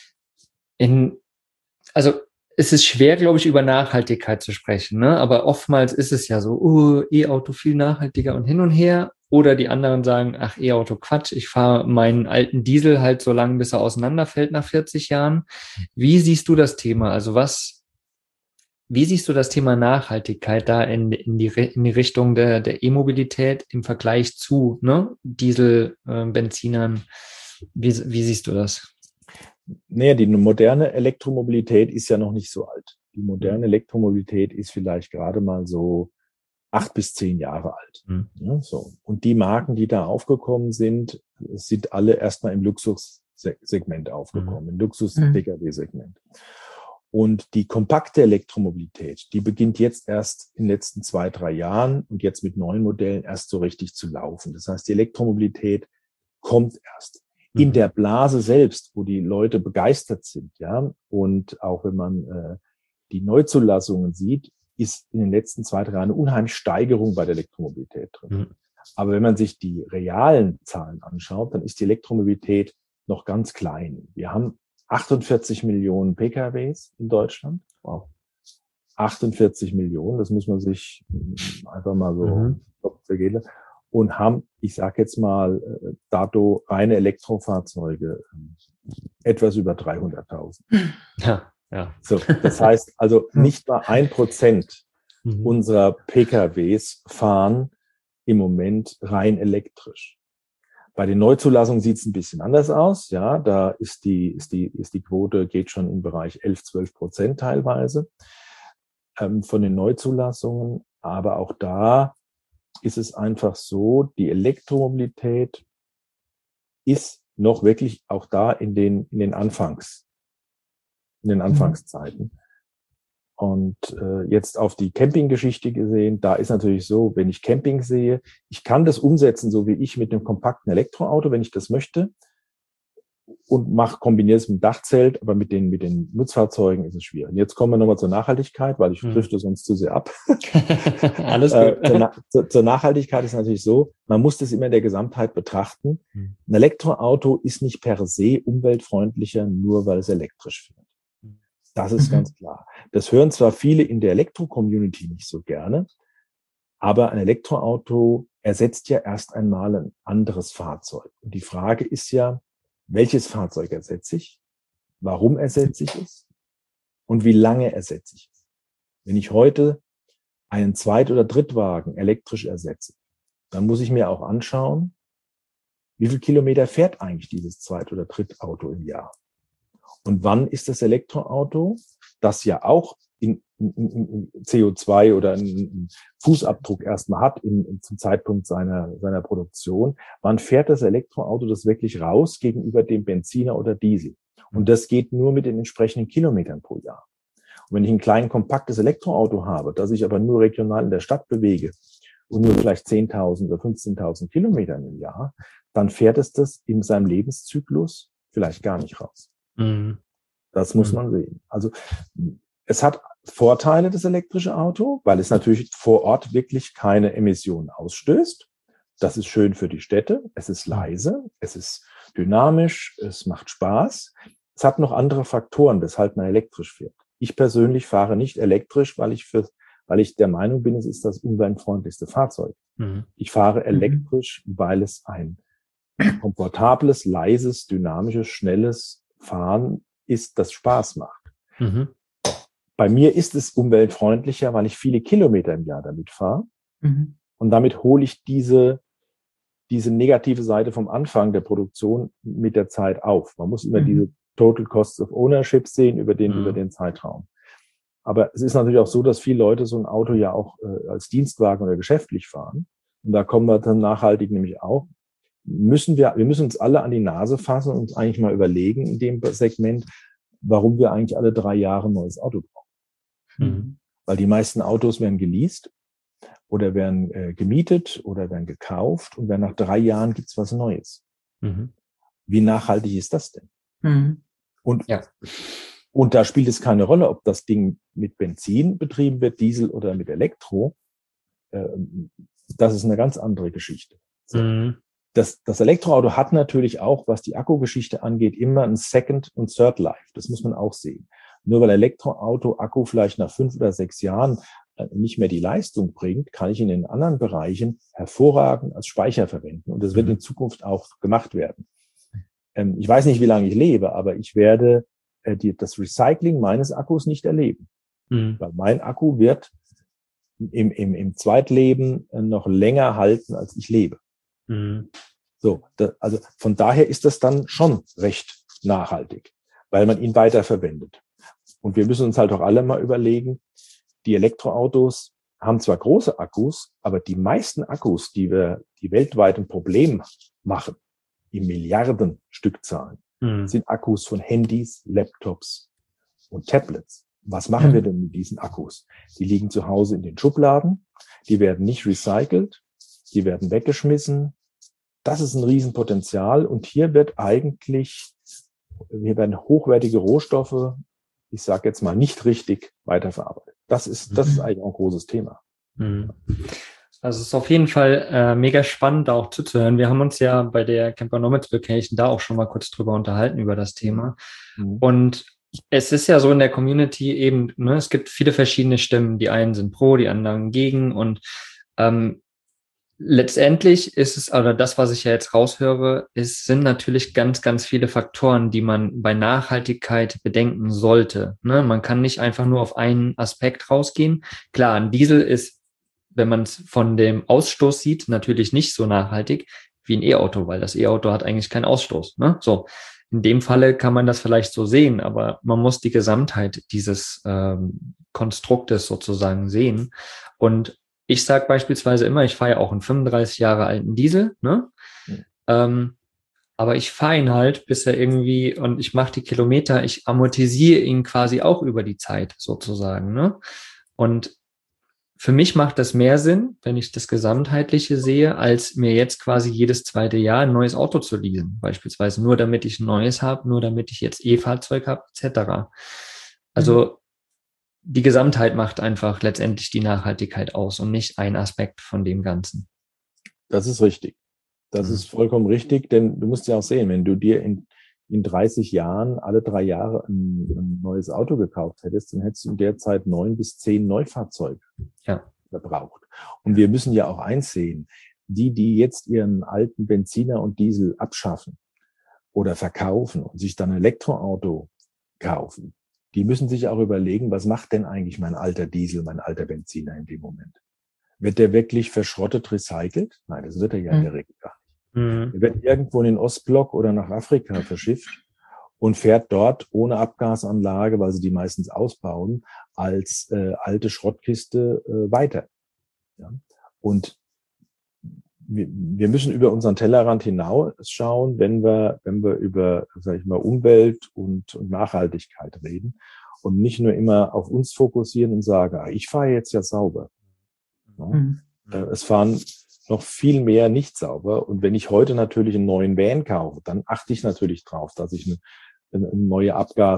In, also es ist schwer, glaube ich, über Nachhaltigkeit zu sprechen, ne? Aber oftmals ist es ja so, oh, E-Auto viel nachhaltiger und hin und her. Oder die anderen sagen, ach, E-Auto Quatsch, ich fahre meinen alten Diesel halt so lange, bis er auseinanderfällt nach vierzig Jahren. Wie siehst du das Thema? Also was, wie siehst du das Thema Nachhaltigkeit da in, in, die, in die Richtung der, der E-Mobilität im Vergleich zu, ne, Diesel, äh, Benzinern? Wie, wie siehst du das? Naja, die moderne Elektromobilität ist ja noch nicht so alt. Die moderne Elektromobilität ist vielleicht gerade mal so acht bis zehn Jahre alt. Mhm. Ja, so. Und die Marken, die da aufgekommen sind, sind alle erstmal im Luxussegment aufgekommen, mhm. im Luxus-P K W-Segment. Und die kompakte Elektromobilität, die beginnt jetzt erst in den letzten zwei, drei Jahren und jetzt mit neuen Modellen erst so richtig zu laufen. Das heißt, die Elektromobilität kommt erst. In der Blase selbst, wo die Leute begeistert sind, ja, und auch wenn man äh, die Neuzulassungen sieht, ist in den letzten zwei, drei Jahren eine unheimliche Steigerung bei der Elektromobilität drin. Mhm. Aber wenn man sich die realen Zahlen anschaut, dann ist die Elektromobilität noch ganz klein. Wir haben achtundvierzig Millionen P K Ws in Deutschland. Wow. achtundvierzig Millionen, das muss man sich einfach mal so Mhm. zergehen lassen. Und haben, ich sage jetzt mal, dato reine Elektrofahrzeuge etwas über dreihunderttausend. Ja, ja. So, das heißt also, nicht mal ein Prozent Mhm. unserer P K Ws fahren im Moment rein elektrisch. Bei den Neuzulassungen sieht es ein bisschen anders aus. Ja, da ist die, ist die, ist die Quote geht schon im Bereich elf, zwölf Prozent teilweise ähm, von den Neuzulassungen. Aber auch da ist es einfach so, die Elektromobilität ist noch wirklich auch da in den, in den Anfangs, in den Anfangszeiten. Und äh, jetzt auf die Campinggeschichte gesehen, da ist natürlich so, wenn ich Camping sehe, ich kann das umsetzen, so wie ich mit einem kompakten Elektroauto, wenn ich das möchte, und mache, kombiniere es mit dem Dachzelt, aber mit den, mit den Nutzfahrzeugen ist es schwierig. Und jetzt kommen wir nochmal zur Nachhaltigkeit, weil ich Hm. drifte sonst zu sehr ab. Alles äh, gut. zur, Na zur, zur Nachhaltigkeit ist natürlich so, man muss das immer in der Gesamtheit betrachten. Hm. Ein Elektroauto ist nicht per se umweltfreundlicher, nur weil es elektrisch fährt. Das ist Mhm. ganz klar. Das hören zwar viele in der Elektro-Community nicht so gerne, aber ein Elektroauto ersetzt ja erst einmal ein anderes Fahrzeug. Und die Frage ist ja, welches Fahrzeug ersetze ich? Warum ersetze ich es? Und wie lange ersetze ich es? Wenn ich heute einen Zweit- oder Drittwagen elektrisch ersetze, dann muss ich mir auch anschauen, wie viel Kilometer fährt eigentlich dieses Zweit- oder Drittauto im Jahr? Und wann ist das Elektroauto, das ja auch in, in, in C O zwei oder einen Fußabdruck erstmal hat in, in, zum Zeitpunkt seiner, seiner Produktion, wann fährt das Elektroauto das wirklich raus gegenüber dem Benziner oder Diesel? Und das geht nur mit den entsprechenden Kilometern pro Jahr. Und wenn ich ein klein, kompaktes Elektroauto habe, das ich aber nur regional in der Stadt bewege und nur vielleicht zehntausend oder fünfzehntausend Kilometern im Jahr, dann fährt es das in seinem Lebenszyklus vielleicht gar nicht raus. Mhm. Das muss Mhm. man sehen. Also es hat Vorteile, das elektrische Auto, weil es natürlich vor Ort wirklich keine Emissionen ausstößt. Das ist schön für die Städte. Es ist leise, es ist dynamisch, es macht Spaß. Es hat noch andere Faktoren, weshalb man elektrisch fährt. Ich persönlich fahre nicht elektrisch, weil ich für, weil ich der Meinung bin, es ist das umweltfreundlichste Fahrzeug. Mhm. Ich fahre elektrisch, weil es ein komfortables, leises, dynamisches, schnelles Fahren ist, das Spaß macht. Mhm. Bei mir ist es umweltfreundlicher, weil ich viele Kilometer im Jahr damit fahre. Mhm. Und damit hole ich diese, diese negative Seite vom Anfang der Produktion mit der Zeit auf. Man muss immer Mhm. diese Total Costs of Ownership sehen über den, Mhm. über den Zeitraum. Aber es ist natürlich auch so, dass viele Leute so ein Auto ja auch äh, als Dienstwagen oder geschäftlich fahren. Und da kommen wir dann nachhaltig nämlich auch. Müssen wir, wir müssen uns alle an die Nase fassen und uns eigentlich mal überlegen in dem Segment, warum wir eigentlich alle drei Jahre ein neues Auto brauchen. Mhm. Weil die meisten Autos werden geleast oder werden äh, gemietet oder werden gekauft und dann nach drei Jahren gibt's was Neues. Mhm. Wie nachhaltig ist das denn? Mhm. Und, Ja. und da spielt es keine Rolle, ob das Ding mit Benzin betrieben wird, Diesel oder mit Elektro. Äh, das ist eine ganz andere Geschichte. So. Mhm. Das, das Elektroauto hat natürlich auch, was die Akkugeschichte angeht, immer ein Second und Third Life. Das muss man auch sehen. Nur weil Elektroauto Akku vielleicht nach fünf oder sechs Jahren nicht mehr die Leistung bringt, kann ich ihn in anderen Bereichen hervorragend als Speicher verwenden. Und das wird Mhm. in Zukunft auch gemacht werden. Ähm, ich weiß nicht, wie lange ich lebe, aber ich werde äh, die, das Recycling meines Akkus nicht erleben. Mhm. Weil mein Akku wird im, im, im Zweitleben noch länger halten, als ich lebe. Mhm. So, da, also von daher ist das dann schon recht nachhaltig, weil man ihn weiterverwendet. Und wir müssen uns halt auch alle mal überlegen, die Elektroautos haben zwar große Akkus, aber die meisten Akkus, die wir, die weltweit ein Problem machen, in Milliarden Stückzahlen, Mhm. sind Akkus von Handys, Laptops und Tablets. Was machen Mhm. wir denn mit diesen Akkus? Die liegen zu Hause in den Schubladen, die werden nicht recycelt, die werden weggeschmissen. Das ist ein Riesenpotenzial und hier wird eigentlich, hier werden hochwertige Rohstoffe, ich sage jetzt mal nicht richtig weiterverarbeitet. Das ist, das ist eigentlich auch ein großes Thema. Mhm. Also es ist auf jeden Fall äh, mega spannend, da auch zuzuhören. Wir haben uns ja bei der Campernomics Vacation da auch schon mal kurz drüber unterhalten, über das Thema. Mhm. Und es ist ja so in der Community eben, ne, es gibt viele verschiedene Stimmen. Die einen sind pro, die anderen gegen. Und ähm, letztendlich ist es, oder das, was ich ja jetzt raushöre, ist, sind natürlich ganz, ganz viele Faktoren, die man bei Nachhaltigkeit bedenken sollte. Ne? Man kann nicht einfach nur auf einen Aspekt rausgehen. Klar, ein Diesel ist, wenn man es von dem Ausstoß sieht, natürlich nicht so nachhaltig wie ein E-Auto, weil das E-Auto hat eigentlich keinen Ausstoß. Ne? So, in dem Falle kann man das vielleicht so sehen, aber man muss die Gesamtheit dieses ähm, Konstruktes sozusagen sehen. Und ich sage beispielsweise immer, ich fahre ja auch einen fünfunddreißig Jahre alten Diesel, ne? Mhm. Ähm, aber ich fahre ihn halt, bis er irgendwie, und ich mache die Kilometer, ich amortisiere ihn quasi auch über die Zeit sozusagen, ne? Und für mich macht das mehr Sinn, wenn ich das Gesamtheitliche sehe, als mir jetzt quasi jedes zweite Jahr ein neues Auto zu leasen, beispielsweise, nur damit ich ein neues habe, nur damit ich jetzt E-Fahrzeug habe, et cetera. Also mhm. die Gesamtheit macht einfach letztendlich die Nachhaltigkeit aus und nicht ein Aspekt von dem Ganzen. Das ist richtig. Das mhm. ist vollkommen richtig, denn du musst ja auch sehen, wenn du dir in, in dreißig Jahren alle drei Jahre ein, ein neues Auto gekauft hättest, dann hättest du in der Zeit neun bis zehn Neufahrzeuge ja. verbraucht. Und wir müssen ja auch eins sehen, die, die jetzt ihren alten Benziner und Diesel abschaffen oder verkaufen und sich dann ein Elektroauto kaufen, die müssen sich auch überlegen, was macht denn eigentlich mein alter Diesel, mein alter Benziner in dem Moment? Wird der wirklich verschrottet, recycelt? Nein, das wird er ja in der Regel gar nicht. Mhm. Er wird irgendwo in den Ostblock oder nach Afrika verschifft und fährt dort ohne Abgasanlage, weil sie die meistens ausbauen, als äh, alte Schrottkiste äh, weiter. Ja? Und wir, wir müssen über unseren Tellerrand hinausschauen, wenn wir, wenn wir über, sag ich mal, Umwelt und, und Nachhaltigkeit reden und nicht nur immer auf uns fokussieren und sagen, ah, ich fahre jetzt ja sauber. Ja? Mhm. Äh, es fahren noch viel mehr nicht sauber. Und wenn ich heute natürlich einen neuen Van kaufe, dann achte ich natürlich drauf, dass ich eine, eine neue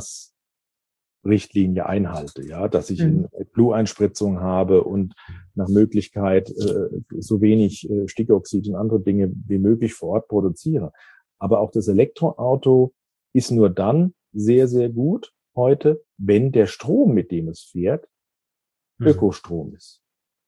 Abgasrichtlinie einhalte, ja, dass ich eine AdBlue-Einspritzung habe und nach Möglichkeit äh, so wenig äh, Stickoxid und andere Dinge wie möglich vor Ort produziere. Aber auch das Elektroauto ist nur dann sehr, sehr gut heute, wenn der Strom, mit dem es fährt, mhm. Ökostrom ist.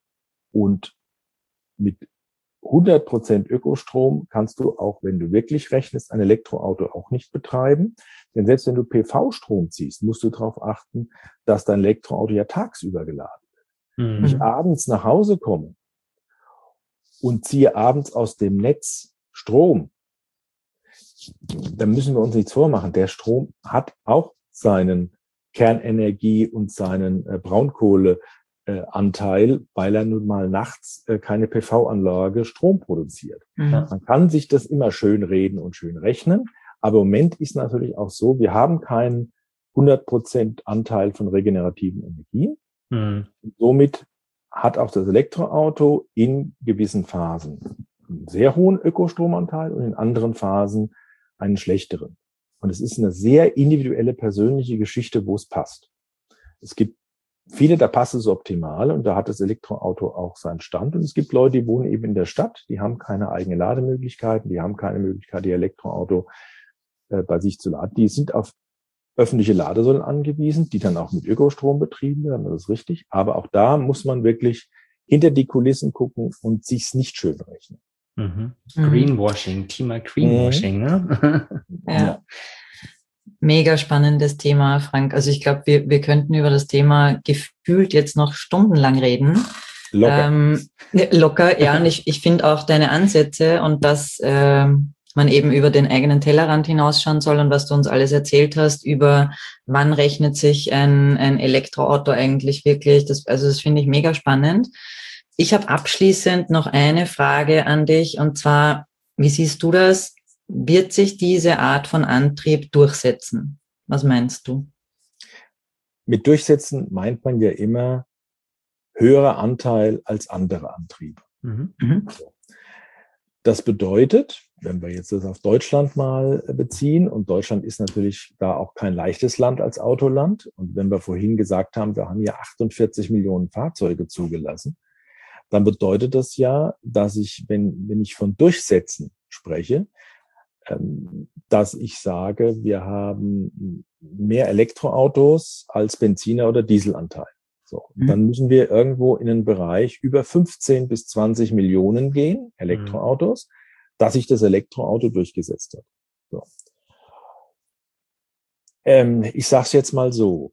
Und mit hundert Prozent Ökostrom kannst du auch, wenn du wirklich rechnest, ein Elektroauto auch nicht betreiben. Denn selbst wenn du P V-Strom ziehst, musst du darauf achten, dass dein Elektroauto ja tagsüber geladen wird. Mhm. Wenn ich abends nach Hause komme und ziehe abends aus dem Netz Strom, dann müssen wir uns nichts vormachen. Der Strom hat auch seinen Kernenergie und seinen äh, Braunkohle Äh, Anteil, weil er nun mal nachts äh, keine P V-Anlage Strom produziert. Mhm. Man kann sich das immer schön reden und schön rechnen, aber im Moment ist natürlich auch so, wir haben keinen hundert Prozent Anteil von regenerativen Energien. Mhm. Somit hat auch das Elektroauto in gewissen Phasen einen sehr hohen Ökostromanteil und in anderen Phasen einen schlechteren. Und es ist eine sehr individuelle persönliche Geschichte, wo es passt. Es gibt viele, da passt es optimal und da hat das Elektroauto auch seinen Stand. Und es gibt Leute, die wohnen eben in der Stadt, die haben keine eigene Lademöglichkeiten, die haben keine Möglichkeit, ihr Elektroauto äh, bei sich zu laden. Die sind auf öffentliche Ladesäulen angewiesen, die dann auch mit Ökostrom betrieben werden, das ist richtig. Aber auch da muss man wirklich hinter die Kulissen gucken und sich's nicht schön rechnen. Mhm. Greenwashing, Thema Greenwashing, mhm. ne? Ja. Mega spannendes Thema, Frank. Also ich glaube, wir, wir könnten über das Thema gefühlt jetzt noch stundenlang reden. Locker. Ähm, locker, ja. Und ich, ich finde auch deine Ansätze und dass äh, man eben über den eigenen Tellerrand hinausschauen soll und was du uns alles erzählt hast über wann rechnet sich ein, ein Elektroauto eigentlich wirklich. Das, also das finde ich mega spannend. Ich habe abschließend noch eine Frage an dich und zwar, wie siehst du das? Wird sich diese Art von Antrieb durchsetzen? Was meinst du? Mit durchsetzen meint man ja immer höherer Anteil als andere Antriebe. Mhm. Das bedeutet, wenn wir jetzt das auf Deutschland mal beziehen, und Deutschland ist natürlich da auch kein leichtes Land als Autoland, und wenn wir vorhin gesagt haben, wir haben hier achtundvierzig Millionen Fahrzeuge zugelassen, dann bedeutet das ja, dass ich, wenn, wenn ich von Durchsetzen spreche, ähm, dass ich sage, wir haben mehr Elektroautos als Benziner- oder Dieselanteil. So, mhm. Dann müssen wir irgendwo in einen Bereich über fünfzehn bis zwanzig Millionen gehen, Elektroautos, mhm. dass sich das Elektroauto durchgesetzt hat. So. Ähm, ich sage es jetzt mal so,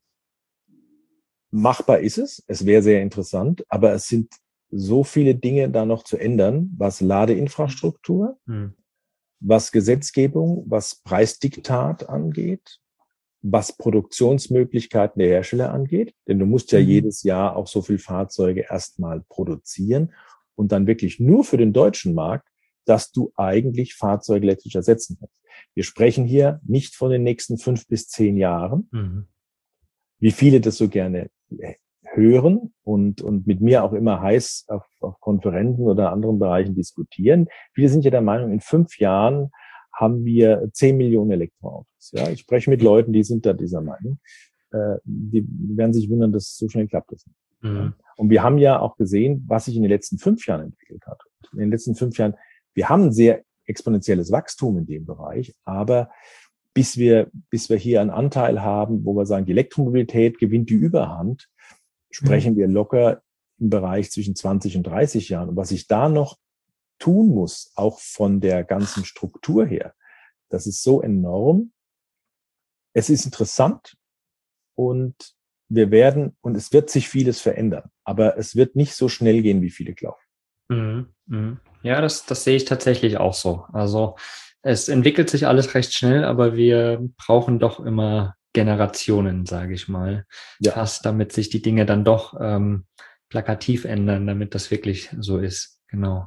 machbar ist es, es wäre sehr interessant, aber es sind so viele Dinge da noch zu ändern, was Ladeinfrastruktur, mhm. was Gesetzgebung, was Preisdiktat angeht, was Produktionsmöglichkeiten der Hersteller angeht, denn du musst ja mhm. jedes Jahr auch so viel Fahrzeuge erstmal produzieren und dann wirklich nur für den deutschen Markt, dass du eigentlich Fahrzeuge elektrisch ersetzen kannst. Wir sprechen hier nicht von den nächsten fünf bis zehn Jahren, mhm. wie viele das so gerne hören und, und mit mir auch immer heiß auf, auf Konferenzen oder anderen Bereichen diskutieren. Viele sind ja der Meinung, in fünf Jahren haben wir zehn Millionen Elektroautos. Ja, ich spreche mit Leuten, die sind da dieser Meinung. Äh, die werden sich wundern, dass so schnell klappt das nicht. Mhm. Ja. Und wir haben ja auch gesehen, was sich in den letzten fünf Jahren entwickelt hat. In den letzten fünf Jahren, wir haben ein sehr exponentielles Wachstum in dem Bereich, aber bis wir, bis wir hier einen Anteil haben, wo wir sagen, die Elektromobilität gewinnt die Überhand, sprechen mhm. wir locker im Bereich zwischen zwanzig und dreißig Jahren. Und was ich da noch tun muss, auch von der ganzen Struktur her, das ist so enorm. Es ist interessant und wir werden, und es wird sich vieles verändern, aber es wird nicht so schnell gehen, wie viele glauben. Mhm. Mhm. Ja, das, das sehe ich tatsächlich auch so. Also es entwickelt sich alles recht schnell, aber wir brauchen doch immer Generationen, sage ich mal, ja. fast, damit sich die Dinge dann doch ähm, plakativ ändern, damit das wirklich so ist. Genau.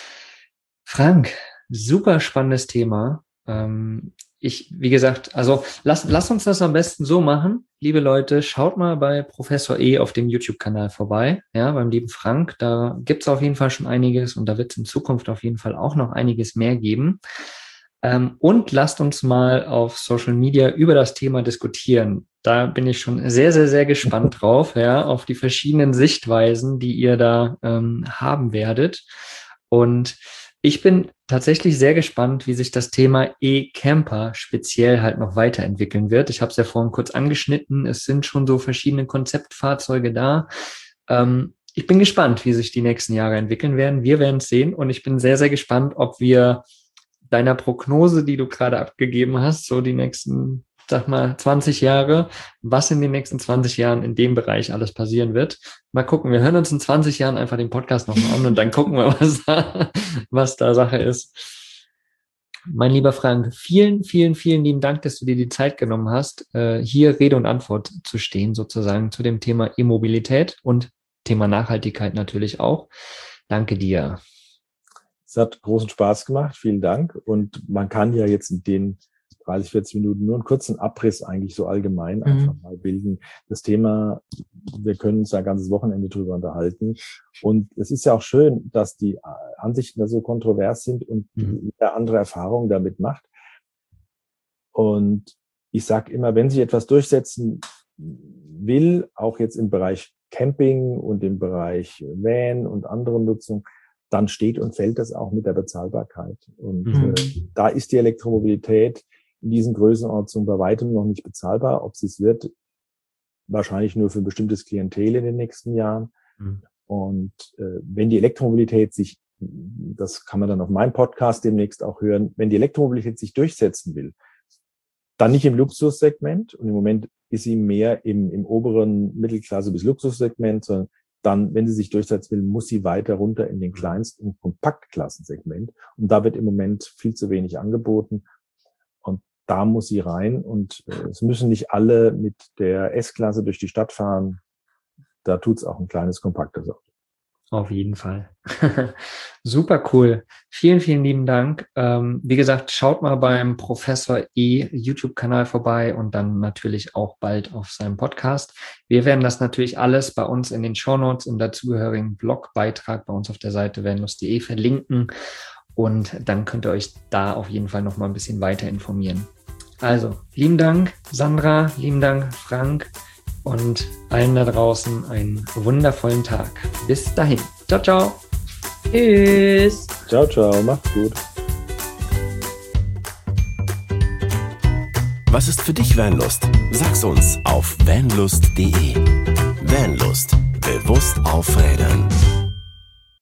Frank, super spannendes Thema. Ähm, ich, wie gesagt, also lass, lass uns das am besten so machen. Liebe Leute, schaut mal bei Professor E auf dem YouTube-Kanal vorbei, ja, beim lieben Frank. Da gibt's auf jeden Fall schon einiges und da wird es in Zukunft auf jeden Fall auch noch einiges mehr geben. Ähm, und lasst uns mal auf Social Media über das Thema diskutieren. Da bin ich schon sehr, sehr, sehr gespannt drauf, ja, auf die verschiedenen Sichtweisen, die ihr da ähm, haben werdet. Und ich bin tatsächlich sehr gespannt, wie sich das Thema E-Camper speziell halt noch weiterentwickeln wird. Ich habe es ja vorhin kurz angeschnitten. Es sind schon so verschiedene Konzeptfahrzeuge da. Ähm, ich bin gespannt, wie sich die nächsten Jahre entwickeln werden. Wir werden es sehen und ich bin sehr, sehr gespannt, ob wir deiner Prognose, die du gerade abgegeben hast, so die nächsten, sag mal, zwanzig Jahre, was in den nächsten zwanzig Jahren in dem Bereich alles passieren wird. Mal gucken, wir hören uns in zwanzig Jahren einfach den Podcast nochmal an und dann gucken wir, was da, was da Sache ist. Mein lieber Frank, vielen, vielen, vielen lieben Dank, dass du dir die Zeit genommen hast, hier Rede und Antwort zu stehen, sozusagen, zu dem Thema E-Mobilität und Thema Nachhaltigkeit natürlich auch. Danke dir. Es hat großen Spaß gemacht, vielen Dank. Und man kann ja jetzt in den dreißig, vierzig Minuten nur einen kurzen Abriss eigentlich so allgemein mhm. einfach mal bilden. Das Thema, wir können uns da ein ganzes Wochenende drüber unterhalten. Und es ist ja auch schön, dass die Ansichten da so kontrovers sind und mhm. jeder andere Erfahrungen damit macht. Und ich sage immer, wenn sich etwas durchsetzen will, auch jetzt im Bereich Camping und im Bereich Van und andere Nutzung, dann steht und fällt das auch mit der Bezahlbarkeit. Und mhm. äh, da ist die Elektromobilität in diesen Größenordnungen bei weitem noch nicht bezahlbar. Ob sie es wird, wahrscheinlich nur für ein bestimmtes Klientel in den nächsten Jahren. Mhm. Und äh, wenn die Elektromobilität sich, das kann man dann auf meinem Podcast demnächst auch hören, wenn die Elektromobilität sich durchsetzen will, dann nicht im Luxussegment, und im Moment ist sie mehr im, im oberen Mittelklasse- bis Luxussegment, sondern dann, wenn sie sich durchsetzen will, muss sie weiter runter in den Kleinst- und Kompaktklassensegment. Und da wird im Moment viel zu wenig angeboten. Und da muss sie rein. Und äh, es müssen nicht alle mit der S-Klasse durch die Stadt fahren. Da tut's auch ein kleines, kompaktes Auto. Auf jeden Fall. Super cool. Vielen, vielen lieben Dank. Ähm, wie gesagt, schaut mal beim Professor E YouTube-Kanal vorbei und dann natürlich auch bald auf seinem Podcast. Wir werden das natürlich alles bei uns in den Shownotes im dazugehörigen Blogbeitrag bei uns auf der Seite vanlust punkt de verlinken und dann könnt ihr euch da auf jeden Fall noch mal ein bisschen weiter informieren. Also, lieben Dank, Sandra, lieben Dank, Frank. Und allen da draußen einen wundervollen Tag. Bis dahin. Ciao, ciao. Tschüss. Ciao, ciao, macht's gut. Was ist für dich Vanlust? Sag's uns auf vanlust punkt de. Vanlust. Bewusst aufrädern.